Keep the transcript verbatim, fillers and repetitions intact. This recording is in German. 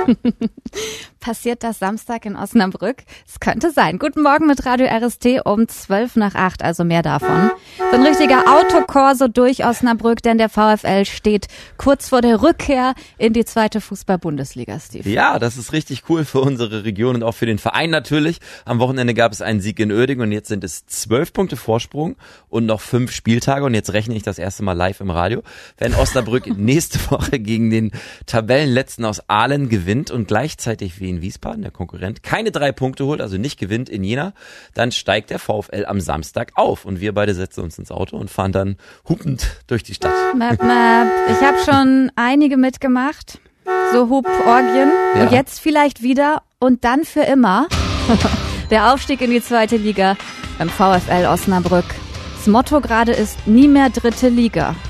Passiert das Samstag in Osnabrück? Es könnte sein. Guten Morgen mit Radio R S T um zwölf nach acht, also mehr davon. So ein richtiger Autokorso durch Osnabrück, denn der VfL steht kurz vor der Rückkehr in die zweite Fußball-Bundesliga, Steve. Ja, das ist richtig cool für unsere Region und auch für den Verein natürlich. Am Wochenende gab es einen Sieg in Uerdingen und jetzt sind es zwölf Punkte Vorsprung und noch fünf Spieltage und jetzt rechne ich das erste Mal live im Radio. Wenn Osnabrück nächste Woche gegen den Tabellenletzten aus Aalen gewinnt und gleichzeitig wie in Wiesbaden, der Konkurrent, keine drei Punkte holt, also nicht gewinnt in Jena, dann steigt der VfL am Samstag auf und wir beide setzen uns ins Auto und fahren dann hupend durch die Stadt. Map, map. Ich habe schon einige mitgemacht, so Huporgien ja. Und jetzt vielleicht wieder und dann für immer der Aufstieg in die zweite Liga beim VfL Osnabrück. Das Motto gerade ist nie mehr dritte Liga.